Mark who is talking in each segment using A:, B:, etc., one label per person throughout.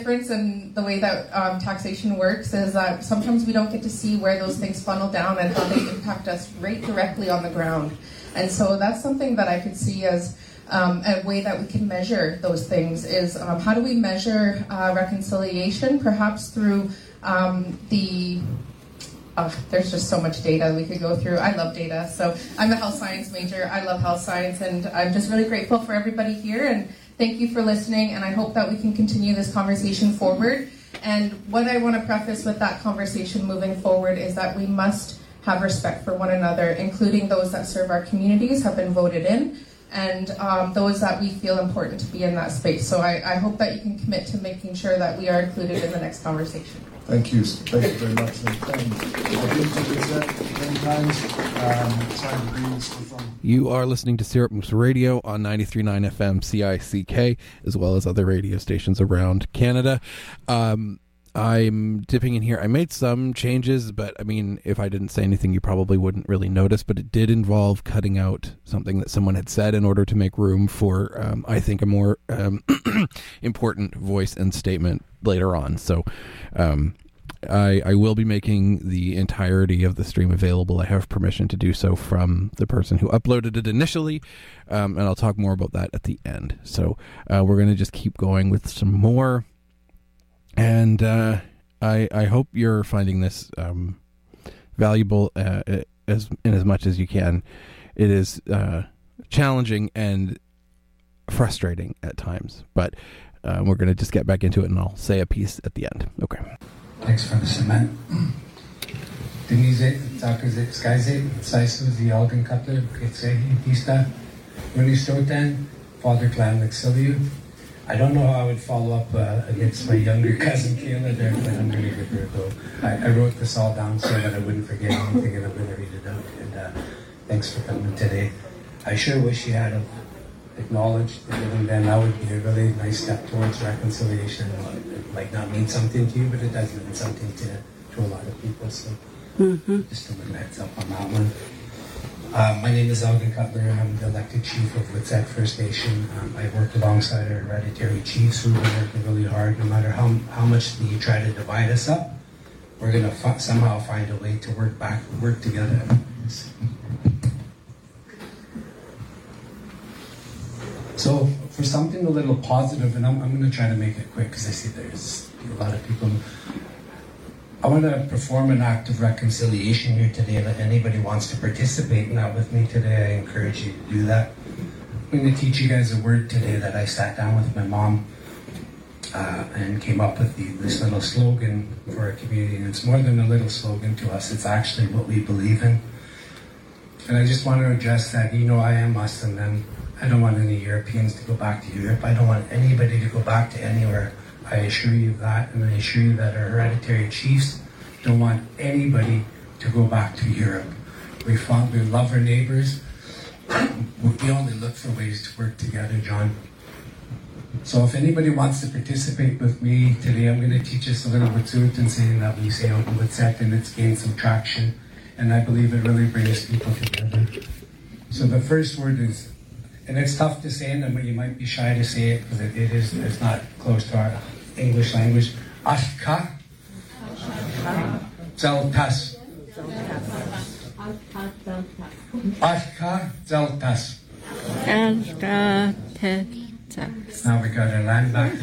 A: difference in the way that taxation works is that sometimes we don't get to see where those things funnel down and how they impact us right directly on the ground. And so that's something that I could see as a way that we can measure those things is how do we measure reconciliation, perhaps through there's just so much data we could go through. I love data. So I'm a health science major. I love health science, and I'm just really grateful for everybody here, and thank you for listening, and I hope that we can continue this conversation forward. And what I want to preface with that conversation moving forward is that we must have respect for one another, including those that serve our communities, have been voted in, and those that we feel important to be in that space. So I hope that you can commit to making sure that we are included in the next conversation.
B: Thank you. Thank you very much.
C: You are listening to Syrup Moose Radio on 93.9 FM CICK, as well as other radio stations around Canada. I'm dipping in here. I made some changes, but I mean, if I didn't say anything, you probably wouldn't really notice, but it did involve cutting out something that someone had said in order to make room for, I think, a more important voice and statement later on. So I will be making the entirety of the stream available. I have permission to do so from the person who uploaded it initially, and I'll talk more about that at the end. So we're going to just keep going with some more. And I hope you're finding this valuable as much as you can. It is challenging and frustrating at times, but we're going to just get back into it, and I'll say a piece at the end. Okay.
D: Thanks for the cement. Denise, Skyze, Saisu, the Alden Cutler, Kitsehi, Tista, Unistotan, Father Clan Exiliu. I don't know how I would follow up against my younger cousin Kayla there, but I'm going to give her a go. I wrote this all down so that I wouldn't forget anything, and I'm going to read it out. And thanks for coming today. I sure wish you had acknowledged that even then that would be a really nice step towards reconciliation. It might not mean something to you, but it does mean something to a lot of people. So just a little heads up on that one. My name is Alden Cutler. I'm the elected chief of Witsat First Nation. I work alongside our hereditary chiefs who've been working really hard. No matter how much you try to divide us up, we're going to somehow find a way to work together. So for something a little positive, and I'm going to try to make it quick because I see there's a lot of people. I want to perform an act of reconciliation here today. If anybody wants to participate in that with me today, I encourage you to do that. I'm going to teach you guys a word today that I sat down with my mom and came up with this little slogan for our community. And it's more than a little slogan to us. It's actually what we believe in. And I just want to address that. You know, I am Muslim, and I don't want any Europeans to go back to Europe. I don't want anybody to go back to anywhere. I assure you of that, and I assure you that our hereditary chiefs don't want anybody to go back to Europe. We love our neighbors. We only look for ways to work together, John. So if anybody wants to participate with me today, I'm going to teach us a little Wet'suwet'en and saying that we say out in Wet'suwet'en, and it's gained some traction, and I believe it really brings people together. So the first word is, and it's tough to say, and you might be shy to say it because it's not close to our English language. Ashka Zeltas. Ashka Zeltas. Now we got our land back.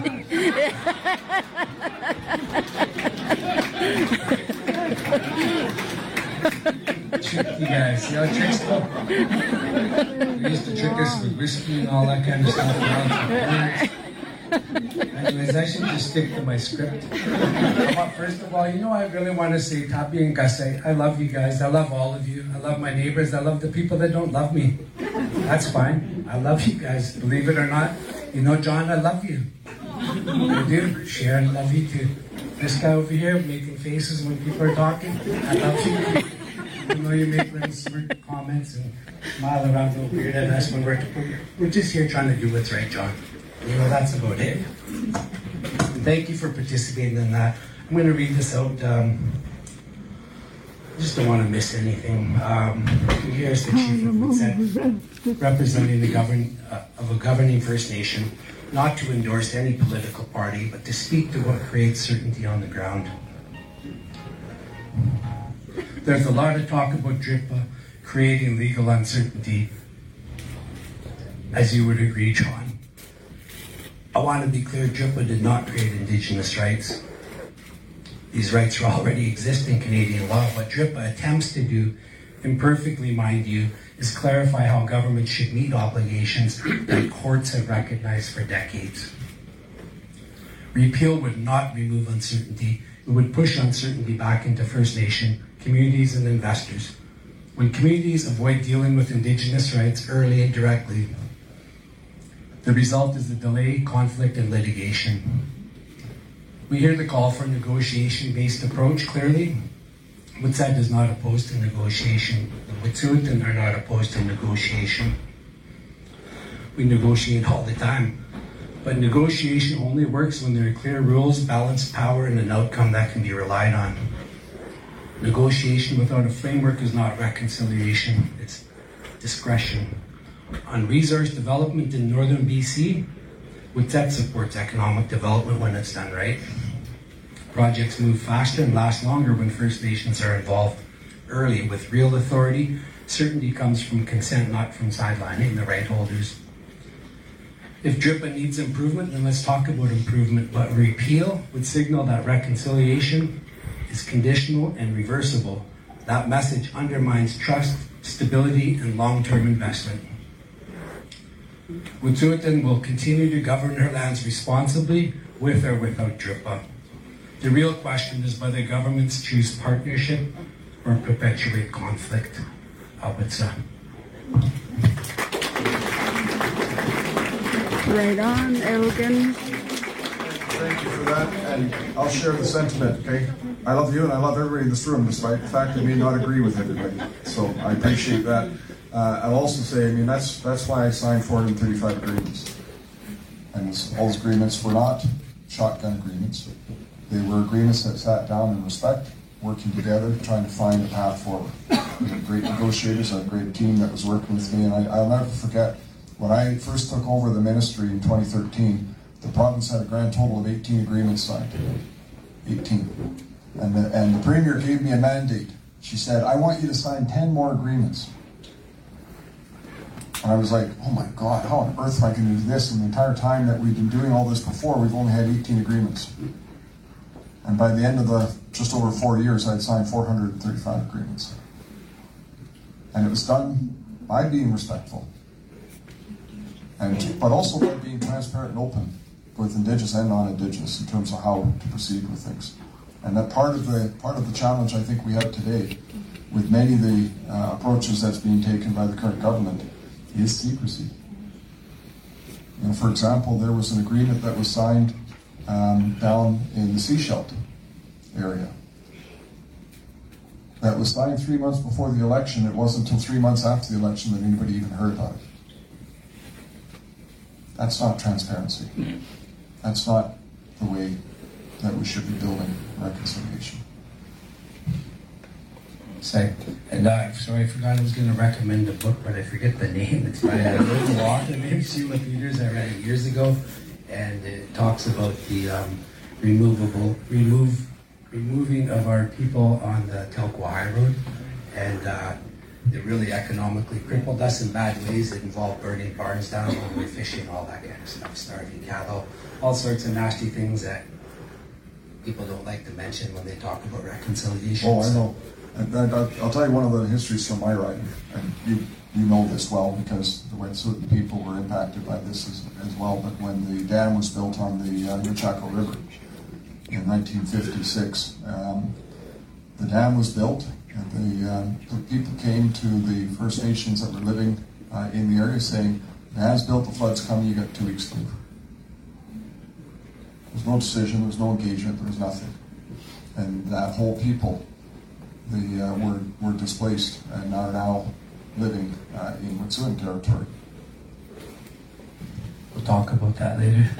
D: Trick you guys. See how tricks go? They used to trick us with whiskey and all that kind of stuff. Anyways, I should just stick to my script. But first of all, I really want to say Tapi and Kasai, I love you guys. I love all of you. I love my neighbors. I love the people that don't love me. That's fine. I love you guys. Believe it or not. John, I love you. I do. Sharon, I love you too. This guy over here making faces when people are talking, I love you. I know you make little smirk comments and smile around a little weird at us when we're just here trying to do what's right, John. That's about it. And thank you for participating in that. I'm going to read this out. I just don't want to miss anything. Here's the chief of Witsat, representing the a governing First Nation. not to endorse any political party, but to speak to what creates certainty on the ground. There's a lot of talk about DRIPA creating legal uncertainty, as you would agree, John. I want to be clear, DRIPA did not create Indigenous rights. These rights already exist in Canadian law. What DRIPA attempts to do, imperfectly mind you, is clarify how governments should meet obligations that courts have recognized for decades. Repeal would not remove uncertainty. It would push uncertainty back into First Nation communities and investors. When communities avoid dealing with Indigenous rights early and directly, the result is a delay, conflict, and litigation. We hear the call for a negotiation-based approach clearly. Witsat is not opposed to negotiation. The Wet'suwet'en are not opposed to negotiation. We negotiate all the time. But negotiation only works when there are clear rules, balanced power, and an outcome that can be relied on. Negotiation without a framework is not reconciliation, it's discretion. On resource development in northern BC, Witsat supports economic development when it's done right. Projects move faster and last longer when First Nations are involved early with real authority. Certainty comes from consent, not from sidelining the right holders. If DRIPA needs improvement, then let's talk about improvement. But repeal would signal that reconciliation is conditional and reversible. That message undermines trust, stability, and long-term investment. Wet'suwet'en will continue to govern her lands responsibly, with or without DRIPA. The real question is whether governments choose partnership or perpetuate conflict. Awitsa.
E: Right on, Elgin.
B: Thank you for that, and I'll share the sentiment, okay? I love you and I love everybody in this room, despite the fact I may not agree with everybody. So I appreciate that. I'll also say, I mean, that's why I signed 435 agreements. And all those agreements were not shotgun agreements. They were agreements that sat down in respect, working together, trying to find a path forward. We had great negotiators, a great team that was working with me, and I'll never forget, when I first took over the ministry in 2013, the province had a grand total of 18 agreements signed. 18. And the Premier gave me a mandate. She said, I want you to sign 10 more agreements. And I was like, oh my God, how on earth am I going to do this? And the entire time that we've been doing all this before, we've only had 18 agreements. And by the end of just over 4 years, I'd signed 435 agreements. And it was done by being respectful. But also by being transparent and open with Indigenous and non-Indigenous in terms of how to proceed with things. And that part of the challenge I think we have today with many of the approaches that's being taken by the current government is secrecy. For example, there was an agreement that was signed down in the Seashelt area. That was signed 3 months before the election. It wasn't until 3 months after the election that anybody even heard about it. That's not transparency. That's not the way that we should be building reconciliation.
D: And sorry, I forgot I was going to recommend a book, but I forget the name. It's by a local author named Sheila Peters. I read it years ago, and it talks about the removing of our people on the Telkwa High Road, and it really economically crippled us in bad ways. It involved burning barns down, overfishing, all that kind of stuff, starving cattle, all sorts of nasty things that people don't like to mention when they talk about reconciliation.
B: Oh, I know. I'll tell you one of the histories from my riding, and you know this well because the Wet'suwet'en people were impacted by this as well. But when the dam was built on the Nechako River in 1956, the dam was built, and the people came to the First Nations that were living in the area saying, "The dam's built, the flood's coming. You got 2 weeks to leave." There was no decision, there was no engagement, there was nothing, and that whole people. Were displaced and are now living in Wet'suwet'en territory.
D: We'll talk about that later.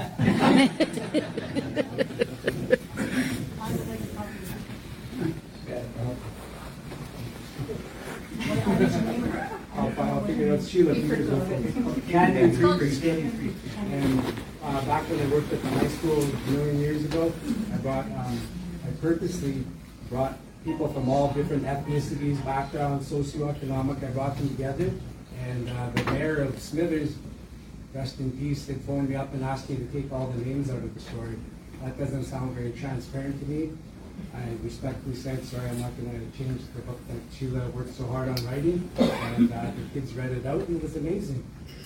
F: I'll figure out Sheila Peters. Canyon Creek or Standing Creek. And back when I worked at the high school a million years ago, I purposely brought people from all different ethnicities, backgrounds, socioeconomic. I brought them together, and the mayor of Smithers, rest in peace, they phoned me up and asked me to take all the names out of the story. That doesn't sound very transparent to me. I respectfully said, sorry, I'm not going to change the book that Sheila worked so hard on writing, and the kids read it out, and it was amazing.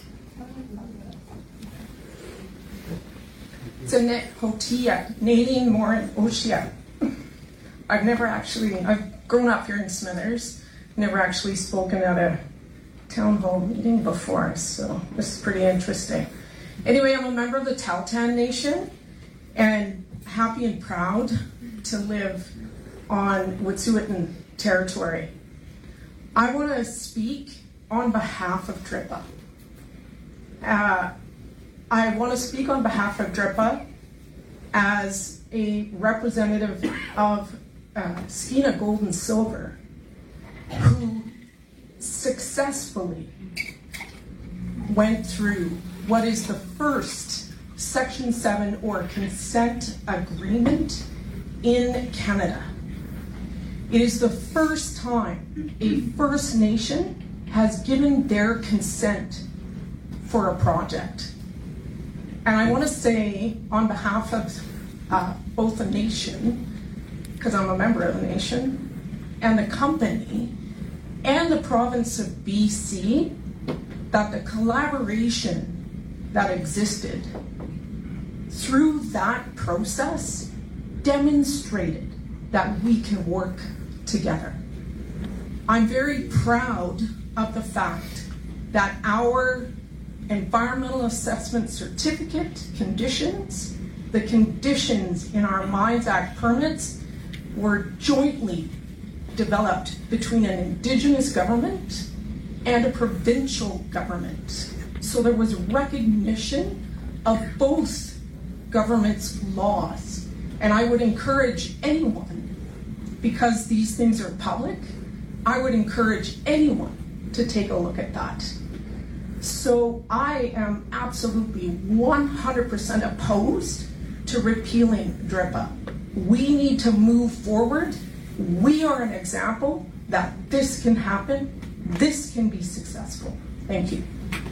G: Zanet Hotia, Nadine Morin Oshia. I've grown up here in Smithers, never actually spoken at a town hall meeting before, so this is pretty interesting. Anyway, I'm a member of the Tahltan Nation and happy and proud to live on Wet'suwet'en territory. I want to speak on behalf of DRIPA. I want to speak on behalf of DRIPA as a representative of Skeena Gold and Silver, who successfully went through what is the first Section 7 or consent agreement in Canada. It is the first time a First Nation has given their consent for a project. And I want to say on behalf of both the nation, because I'm a member of the nation, and the company, and the province of BC, that the collaboration that existed through that process demonstrated that we can work together. I'm very proud of the fact that our environmental assessment certificate conditions, the conditions in our Mines Act permits, were jointly developed between an Indigenous government and a provincial government. So there was recognition of both governments' laws. And I would encourage anyone, because these things are public, I would encourage anyone to take a look at that. So I am absolutely 100% opposed to repealing DRIPA. We need to move forward. We are an example that this can happen. This can be successful. Thank you.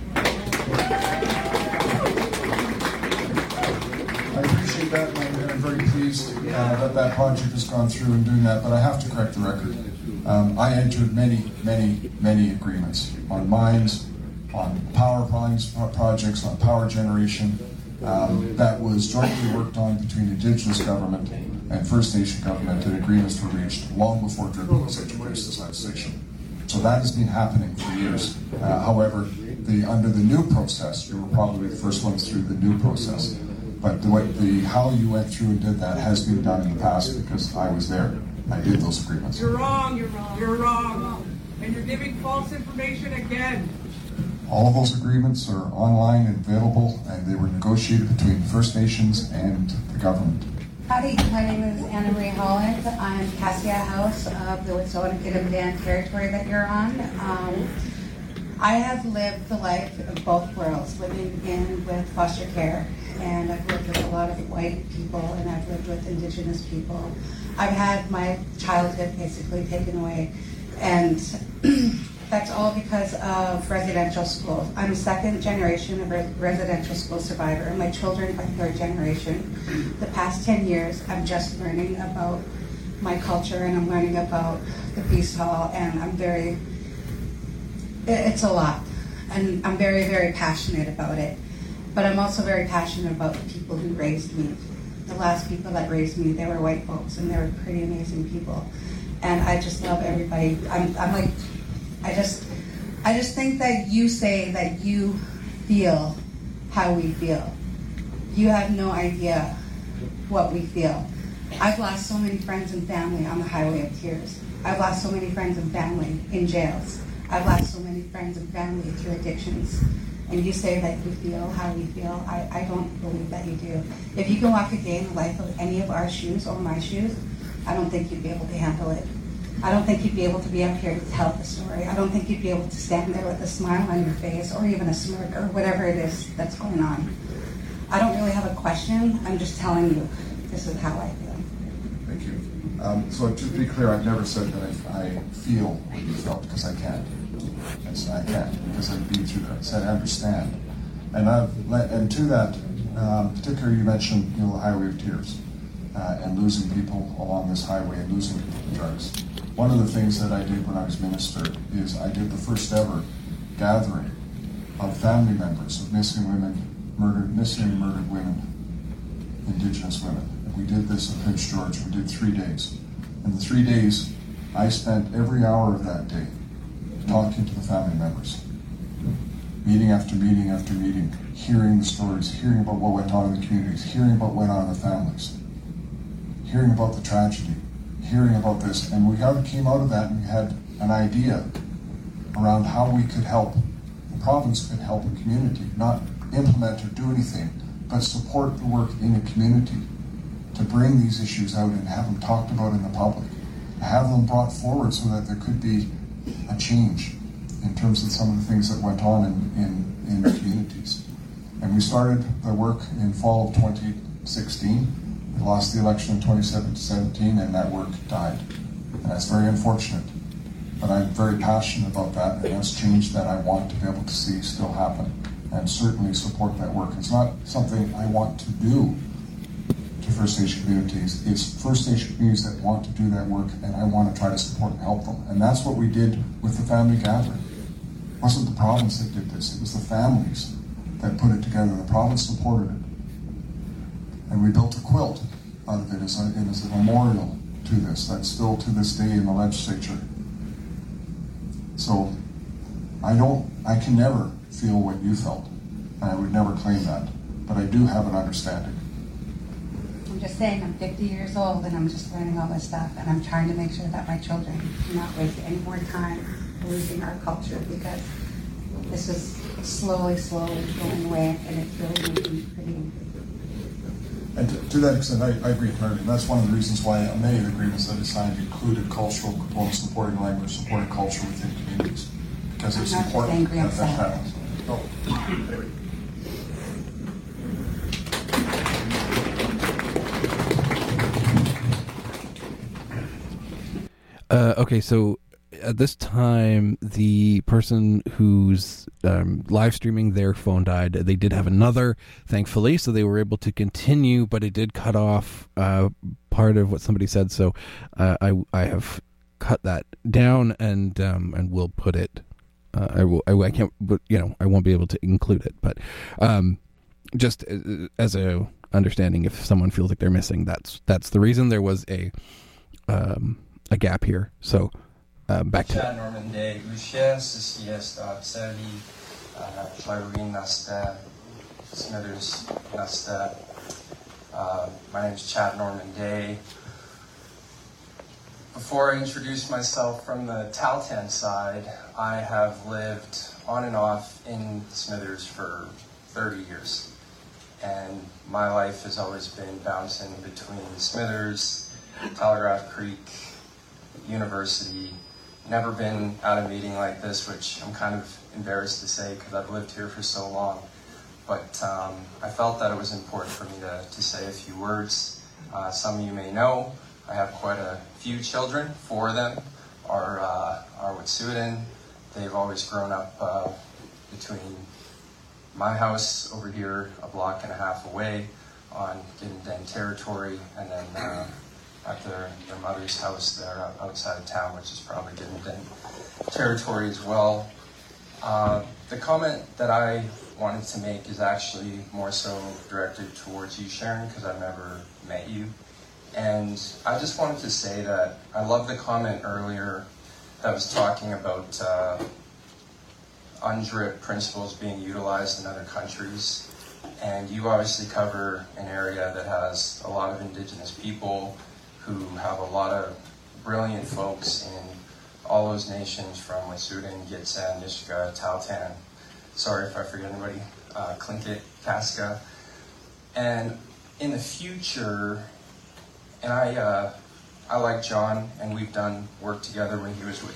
B: I appreciate that, and I'm very pleased that that project has gone through and doing that, but I have to correct the record. I entered many agreements on mines, on power projects, on power generation, that was jointly worked on between Indigenous government and First Nation government, and agreements were reached long before DRIPA was introduced as legislation. So that has been happening for years. However, under the new process, you were probably the first ones through the new process. But how you went through and did that has been done in the past because I was there. I did those agreements.
H: You're wrong. You're wrong. And you're giving false information again.
B: All of those agreements are online and available, and they were negotiated between First Nations and the government.
I: Howdy, my name is Anna Marie Holland. I'm Cassia House of the Wet'suwet'en territory that you're on. I have lived the life of both worlds, living with foster care, and I've lived with a lot of white people, and I've lived with Indigenous people. I've had my childhood basically taken away, and that's all because of residential schools. I'm a second generation of residential school survivor, and my children are third generation. The past 10 years, I'm just learning about my culture, and I'm learning about the Feast Hall, and it's a lot. And I'm very, very passionate about it. But I'm also very passionate about the people who raised me. The last people that raised me, they were white folks, and they were pretty amazing people. And I just love everybody. I just think that you say that you feel how we feel. You have no idea what we feel. I've lost so many friends and family on the highway of tears. I've lost so many friends and family in jails. I've lost so many friends and family through addictions. And you say that you feel how we feel. I don't believe that you do. If you can walk a day in the life of any of our shoes or my shoes, I don't think you'd be able to handle it. I don't think you'd be able to be up here to tell the story. I don't think you'd be able to stand there with a smile on your face or even a smirk or whatever it is that's going on. I don't really have a question. I'm just telling you this is how I feel.
B: Thank you. So to be clear, I've never said that I feel what you felt, because I can't. I can't, because I've been through that. I said I understand. And to that, particularly you mentioned the Highway of Tears and losing people along this highway and losing people to drugs. One of the things that I did when I was minister is I did the first ever gathering of family members of missing and murdered women, Indigenous women. And we did this in Prince George. We did 3 days. In the 3 days, I spent every hour of that day talking to the family members. Meeting after meeting after meeting, hearing the stories, hearing about what went on in the communities, hearing about what went on in the families, hearing about the tragedy, hearing about this. And we came out of that and we had an idea around how we could help. The province could help a community, not implement or do anything, but support the work in a community to bring these issues out and have them talked about in the public, have them brought forward so that there could be a change in terms of some of the things that went on in the communities. And we started the work in fall of 2016. We lost the election in 2017, and that work died. And that's very unfortunate. But I'm very passionate about that, and that's change that I want to be able to see still happen, and certainly support that work. It's not something I want to do to First Nation communities. It's First Nation communities that want to do that work, and I want to try to support and help them. And that's what we did with the family gathering. It wasn't the province that did this, it was the families that put it together. The province supported it. And we built a quilt out of it as a memorial to this. That's still to this day in the legislature. So I can never feel what you felt, and I would never claim that, but I do have an understanding.
I: I'm just saying, I'm 50 years old and I'm just learning all this stuff, and I'm trying to make sure that my children do not waste any more time losing our culture, because this is slowly going away, and it's really making me pretty angry.
B: And to that extent, I agree entirely. And that's one of the reasons why many of the agreements that I signed included cultural components, supporting language, supporting culture within communities, because it's important that that happens. Oh, anyway.
C: Okay, so at this time, the person who's live streaming, their phone died. They did have another, thankfully, so they were able to continue, but it did cut off part of what somebody said. So I have cut that down and will put it. I can't, but I won't be able to include it. But just as a understanding, if someone feels like they're missing, that's the reason. There was a gap here. So. Back to
J: Chad Norman Day, Lucius, Sally, Flyrene Nasta, Smithers Nasta. My name is Chad Norman Day. Before I introduce myself from the Tahltan side, I have lived on and off in Smithers for 30 years. And my life has always been bouncing between Smithers, Telegraph Creek, University. Never been at a meeting like this, which I'm kind of embarrassed to say because I've lived here for so long. But I felt that it was important for me to say a few words. Some of you may know I have quite a few children. 4 of them are Wet'suwet'en. They've always grown up between my house over here, a block and a half away, on Gidim territory, and then at their mother's house there outside of town, which is probably Gidim territory as well. The comment that I wanted to make is actually more so directed towards you, Sharon, because I've never met you. And I just wanted to say that I love the comment earlier that was talking about UNDRIP principles being utilized in other countries. And you obviously cover an area that has a lot of Indigenous people who have a lot of brilliant folks in all those nations from Wet'suwet'en, Gitxsan, Nisga'a, Tahltan. Sorry if I forget anybody, Tlingit, Kaska. And in the future, and I like John, and we've done work together when he was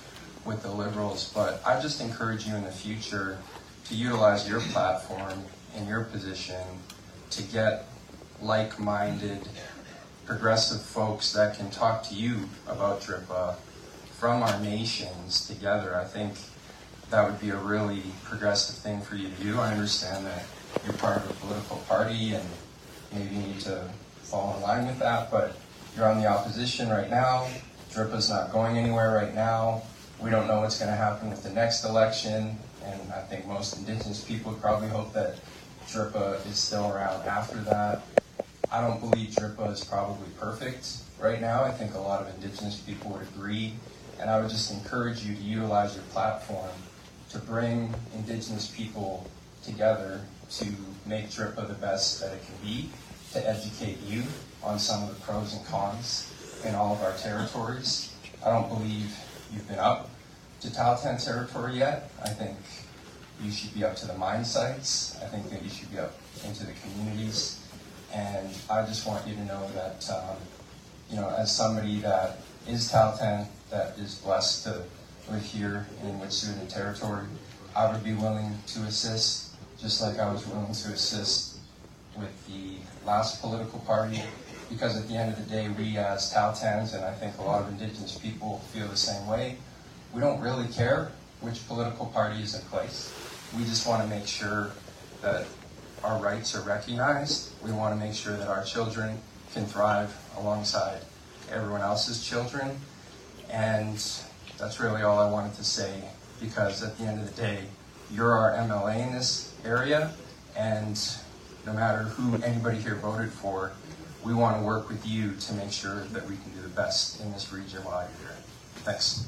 J: with the Liberals, but I just encourage you in the future to utilize your platform in your position to get like-minded, progressive folks that can talk to you about DRPA from our nations together. I think that would be a really progressive thing for you to do. I understand that you're part of a political party and maybe you need to fall in line with that, but you're on the opposition right now. DRPA's not going anywhere right now. We don't know what's going to happen with the next election, and I think most Indigenous people would probably hope that DRPA is still around after that. I don't believe DRPA is probably perfect right now. I think a lot of Indigenous people would agree, and I would just encourage you to utilize your platform to bring Indigenous people together to make DRPA the best that it can be, to educate you on some of the pros and cons in all of our territories. I don't believe you've been up to Tahltan territory yet. I think you should be up to the mine sites. I think that you should be up into the communities. And I just want you to know that, as somebody that is Tahltan, that is blessed to live here in Wet'suwet'en territory, I would be willing to assist, just like I was willing to assist with the last political party, because at the end of the day, we as Tahltans, and I think a lot of Indigenous people feel the same way, we don't really care which political party is in place. We just want to make sure that our rights are recognized. We want to make sure that our children can thrive alongside everyone else's children. And that's really all I wanted to say, because at the end of the day, you're our MLA in this area, and no matter who anybody here voted for, we want to work with you to make sure that we can do the best in this region while you're here. Thanks.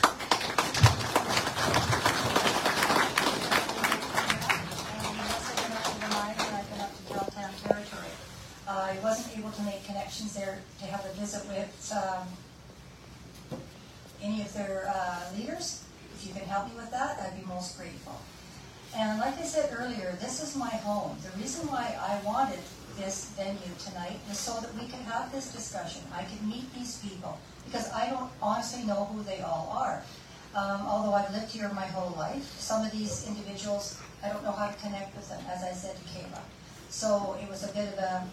K: I wasn't able to make connections there to have a visit with any of their leaders. If you can help me with that, I'd be most grateful. And like I said earlier, this is my home. The reason why I wanted this venue tonight was so that we could have this discussion. I could meet these people, because I don't honestly know who they all are. Although I've lived here my whole life, some of these individuals, I don't know how to connect with them, as I said to Kayla. So it was a bit of a,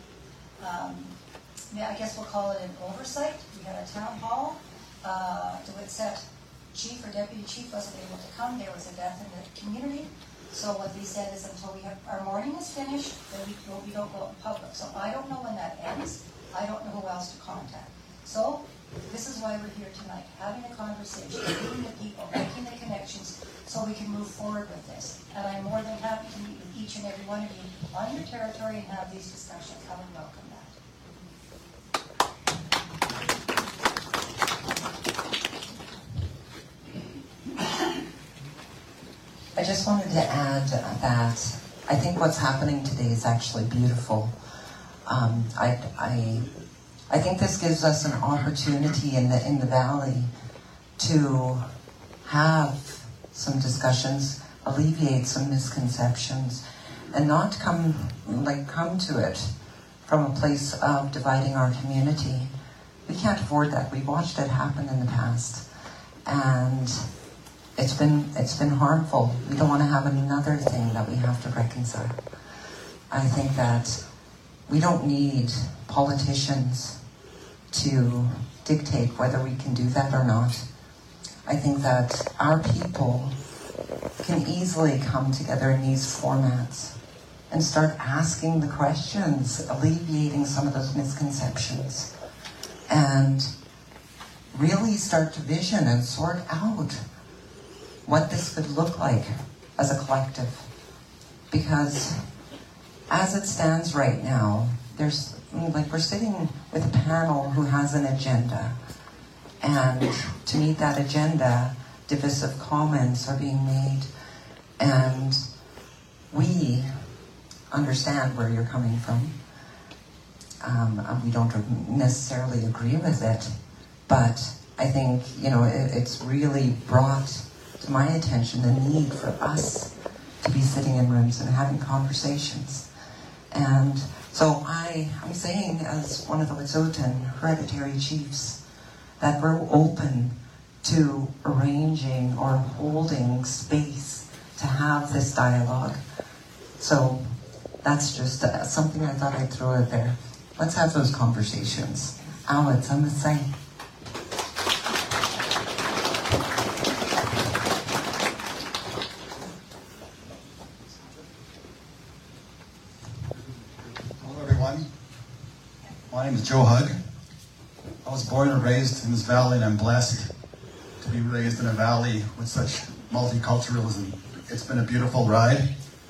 K: I guess we'll call it an oversight. We had a town hall. DeWitt chief or deputy chief wasn't able to come. There was a death in the community. So what they said is until we have our morning is finished, then we don't go out in public. So I don't know when that ends. I don't know who else to contact. So this is why we're here tonight, having a conversation, meeting the people, making the connections, so we can move forward with this. And I'm more than happy to meet with each and every one of you on your territory and have these discussions. I would welcome that.
L: I just wanted to add that I think what's happening today is actually beautiful. I think this gives us an opportunity in the valley to have some discussions, alleviate some misconceptions, and not come to it from a place of dividing our community. We can't afford that. We've watched it happen in the past, and it's been harmful. We don't want to have another thing that we have to reconcile. I think that we don't need politicians to dictate whether we can do that or not. I think that our people can easily come together in these formats and start asking the questions, alleviating some of those misconceptions, and really start to vision and sort out what this could look like as a collective. Because as it stands right now, we're sitting with a panel who has an agenda, and to meet that agenda, divisive comments are being made, and we understand where you're coming from. We don't necessarily agree with it, but I think, it's really brought to my attention the need for us to be sitting in rooms and having conversations. And so I'm saying, as one of the Wet'suwet'en hereditary chiefs, that we're open to arranging or holding space to have this dialogue. So That's just something I thought I'd throw out there. Let's have those conversations. Alex, I'm the same.
M: Hello, everyone. My name is Joe Hugg. I was born and raised in this valley, and I'm blessed to be raised in a valley with such multiculturalism. It's been a beautiful ride.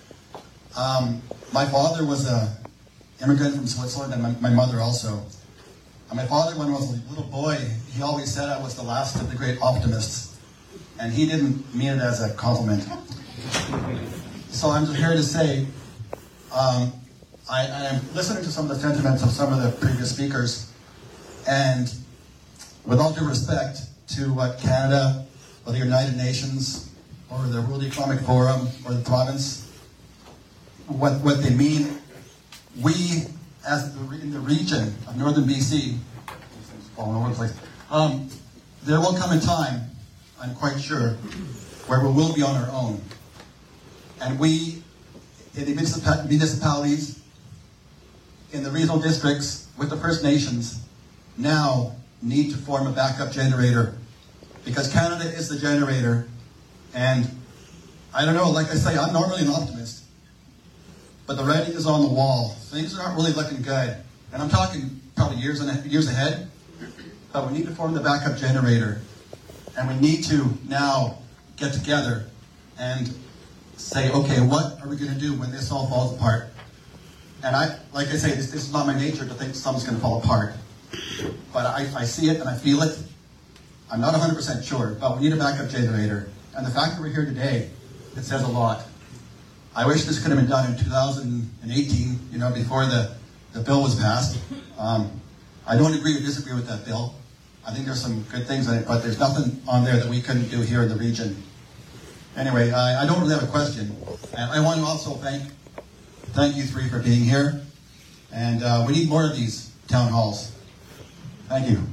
M: My father was an immigrant from Switzerland, and my mother also. And my father, when I was a little boy, he always said I was the last of the great optimists. And he didn't mean it as a compliment. So I'm just here to say, I am listening to some of the sentiments of some of the previous speakers, and with all due respect to what Canada, or the United Nations, or the World Economic Forum, or the province, what they mean, we, as in the region of northern BC, all over the place, there will come a time, I'm quite sure, where we will be on our own. And we, in the municipalities, in the regional districts, with the First Nations, now need to form a backup generator, because Canada is the generator. And I don't know, like I say, I'm normally an optimist, but the writing is on the wall. Things aren't really looking good. And I'm talking probably years ahead, but we need to form the backup generator. And we need to now get together and say, okay, what are we going to do when this all falls apart? And like I say, this is not my nature to think something's going to fall apart. But I see it and I feel it. I'm not 100% sure, but we need a backup generator. And the fact that we're here today, it says a lot. I wish this could have been done in 2018, before the bill was passed. I don't agree or disagree with that bill. I think there's some good things in it, but there's nothing on there that we couldn't do here in the region. Anyway, I don't really have a question. And I want to also thank you three for being here. And we need more of these town halls. Thank you.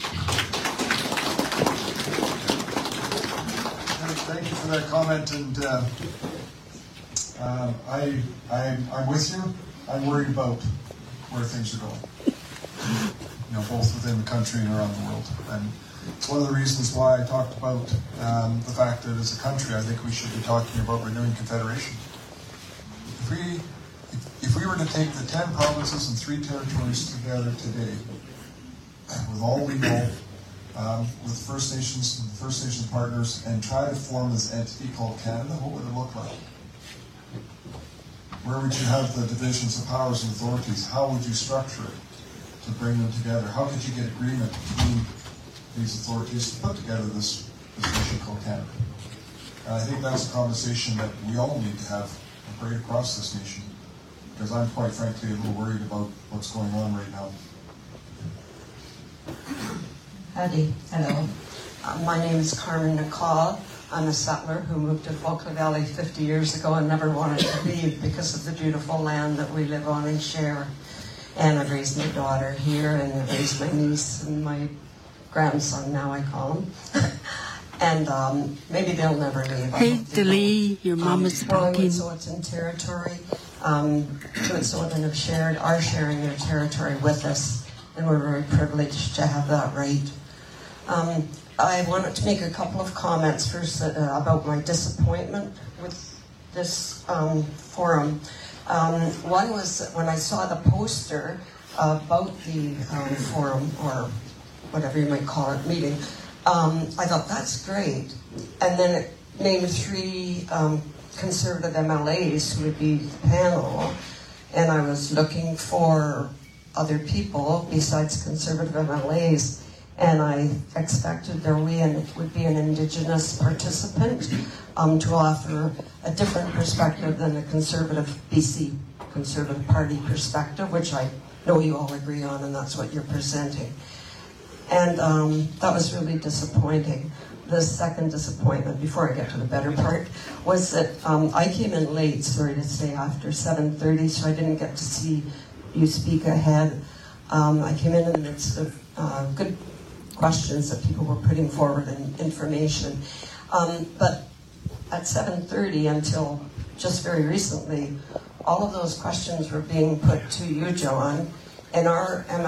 B: Thank you for that comment, and I'm with you. I'm worried about where things are going, both within the country and around the world. And it's one of the reasons why I talked about the fact that as a country, I think we should be talking about renewing Confederation. If we were to take the 10 provinces and 3 territories together today, with all we know, with First Nations and First Nations partners, and try to form this entity called Canada, what would it look like? Where would you have the divisions of powers and authorities? How would you structure it to bring them together? How could you get agreement between these authorities to put together this nation called Canada? And I think that's a conversation that we all need to have right across this nation, because I'm quite frankly a little worried about what's going on right now.
N: Howdy. Hello. My name is Carmen Nicole. I'm a settler who moved to Falkland Valley 50 years ago and never wanted to leave because of the beautiful land that we live on and share. And I've raised my daughter here, and I've raised my niece and my grandson, now I call him. And maybe they'll never leave.
E: Hey, Delee, your mom is talking.
N: So it's in territory. Wet'suwet'en are sharing their territory with us, and we're very privileged to have that right. I wanted to make a couple of comments first about my disappointment with this forum. One was when I saw the poster about the forum, or whatever you might call it, meeting. I thought, that's great. And then it named 3 Conservative MLAs who would be the panel, and I was looking for other people besides Conservative MLAs, and I expected there would be an Indigenous participant to offer a different perspective than the Conservative BC Conservative Party perspective, which I know you all agree on, and that's what you're presenting. And that was really disappointing. The second disappointment, before I get to the better part, was that I came in late, sorry to say, after 7:30, so I didn't get to see you speak ahead. I came in the midst of good questions that people were putting forward and information. But at 7:30 until just very recently, all of those questions were being put to you, John, and our